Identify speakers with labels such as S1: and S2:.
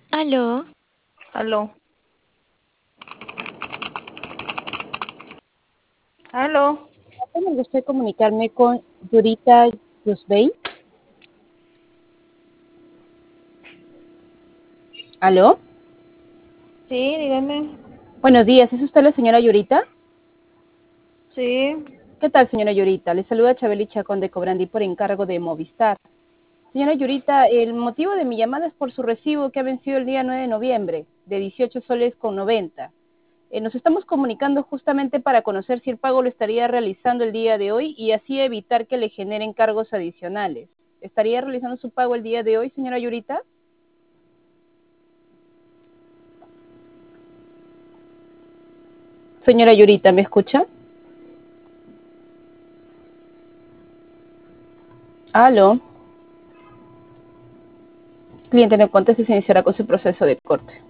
S1: Aló,
S2: Aló, aló.
S3: Tengo el gusto de comunicarme con Yurita Yusbey. ¿Aló?
S2: Sí, dígame.
S3: Buenos días, ¿es usted la señora Yurita?
S2: Sí,
S3: ¿Qué tal, señora Yurita? Le saluda Chabeli Chacón de Cobrandí por encargo de Movistar. Señora Yurita, el motivo de mi llamada es por su recibo que ha vencido el día 9 de noviembre, de 18 soles con 90. Nos estamos comunicando justamente para conocer si el pago lo estaría realizando el día de hoy y así evitar que le generen cargos adicionales. ¿Estaría realizando su pago el día de hoy, señora Yurita? Señora Yurita, ¿me escucha? Aló. Cliente no conteste, se iniciará con su proceso de corte.